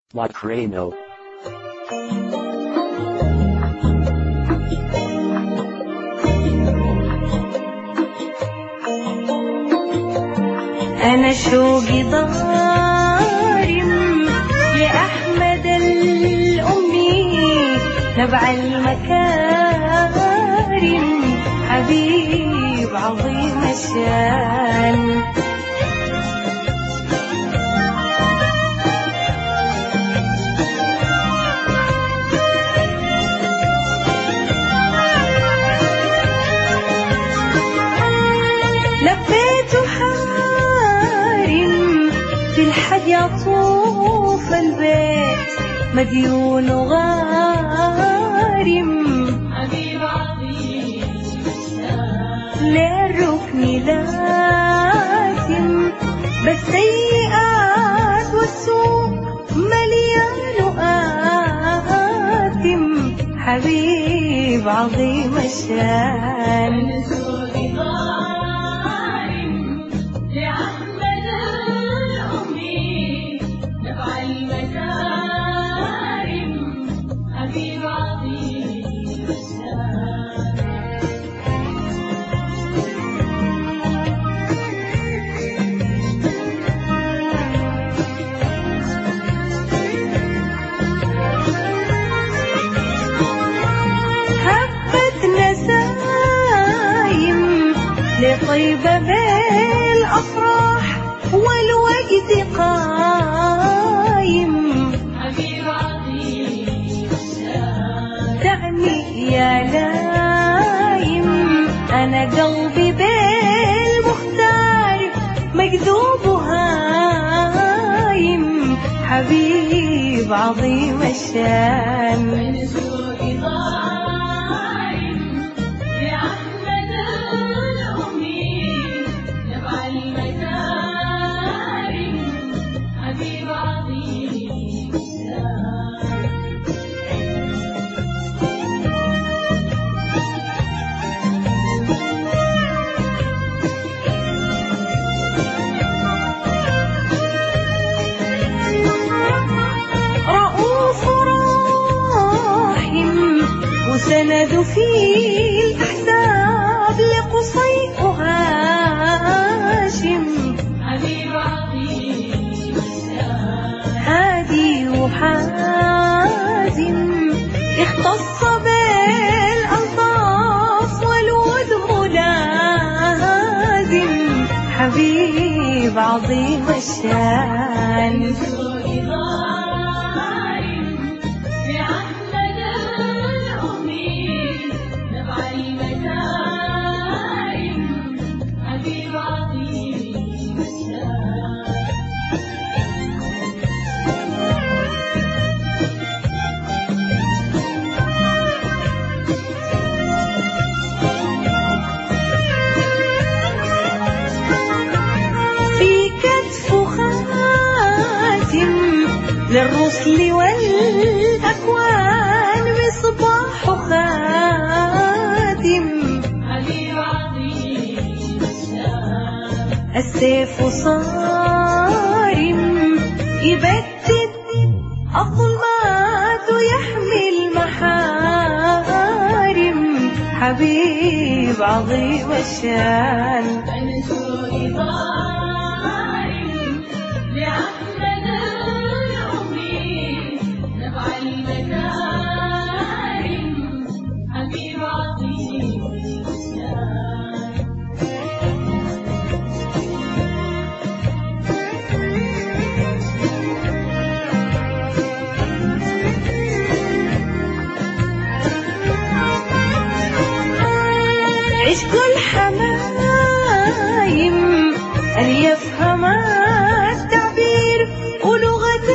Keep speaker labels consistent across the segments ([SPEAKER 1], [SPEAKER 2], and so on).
[SPEAKER 1] Lacrino.
[SPEAKER 2] أنا شوقي ضارم لأحمد الأمي نبع المكارم حبيب عظيم الشان. لبيت حارم في الحج يطوف البيت مديون غارم
[SPEAKER 3] حبيب عظيم
[SPEAKER 2] للركن لازم بالسيئات والسوء مليان آثم حبيب عظيم الشان. لطيبة بالأفراح والوقت قايم
[SPEAKER 3] حبيب عظيم
[SPEAKER 2] تعني يا لايم أنا قلبي بالمختار مكذوب هايم حبيب عظيم الشان. وسند في الأحزاب لقصي هاشم
[SPEAKER 3] حبيب عظيم
[SPEAKER 2] هادي وحازم اختص بالألطاف والود ملازم حبيب عظيم الشان. للرسل والأكوان مصباح خاتم
[SPEAKER 3] حبيب عظيم
[SPEAKER 2] السيف صارم يبدد الظلمات ويحمي المحارم حبيب عظيم الشان.
[SPEAKER 3] أنا شوقي ضارم لأحمد الأمي نبع المكارم حبيب عظيم
[SPEAKER 2] عشق الحمايم اللي يفهم التعبير ولغة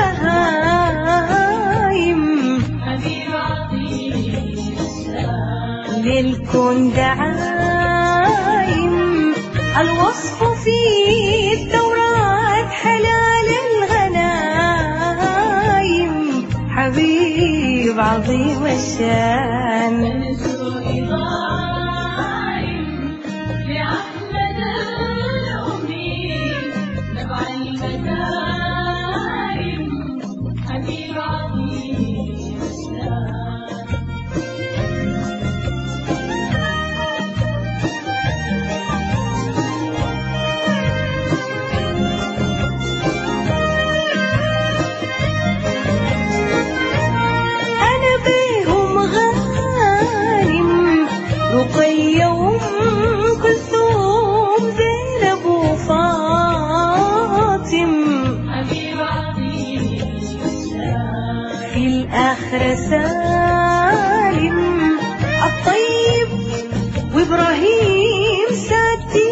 [SPEAKER 2] البهايم
[SPEAKER 3] حبيب عظيم
[SPEAKER 2] للكون دعايم الوصف في التوراة حلال الغنايم حبيب عظيم الشان. كلثوم زينب وفاطم
[SPEAKER 3] حبيب عظيم
[SPEAKER 2] في الآخرة سالم الطيب وإبراهيم سادي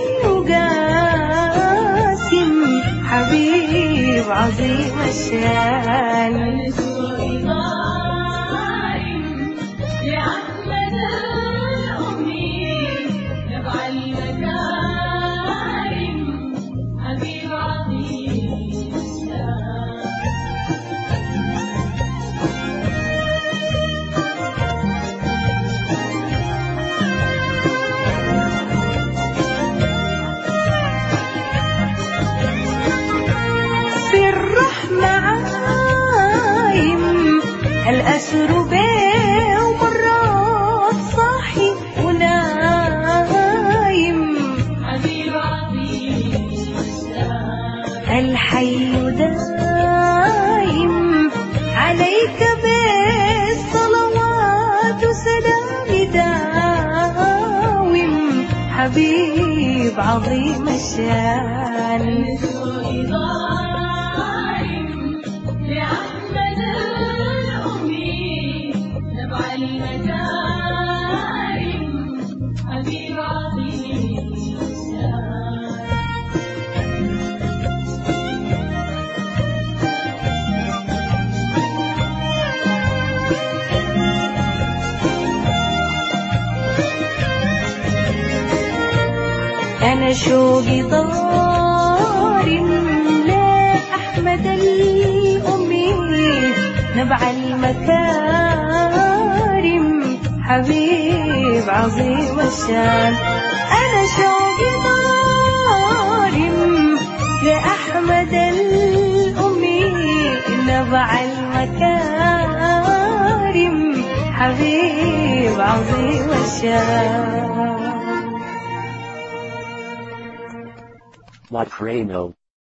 [SPEAKER 2] وقاسم حبيب عظيم الشان
[SPEAKER 3] السوء ضائم لأحمد الأمي نبع المكارم حبيب عظيم
[SPEAKER 2] في الرحمة عايم الأسر بيه ومرات صاحي ونايم
[SPEAKER 3] حبيب عظيم
[SPEAKER 2] الحي دايم عليك بالصلوات وسلام داوم حبيب عظيم الشان
[SPEAKER 3] السوء ضائم لأحمد الأمي نبع المكارم حبيب عظيم
[SPEAKER 2] أنا شوقي ضارم لأحمد الأمي نبع المكارم حبيب عظيم الشان أنا شوقي ضارم لأحمد الأمي نبع المكارم حبيب عظيم الشان
[SPEAKER 1] What Frano.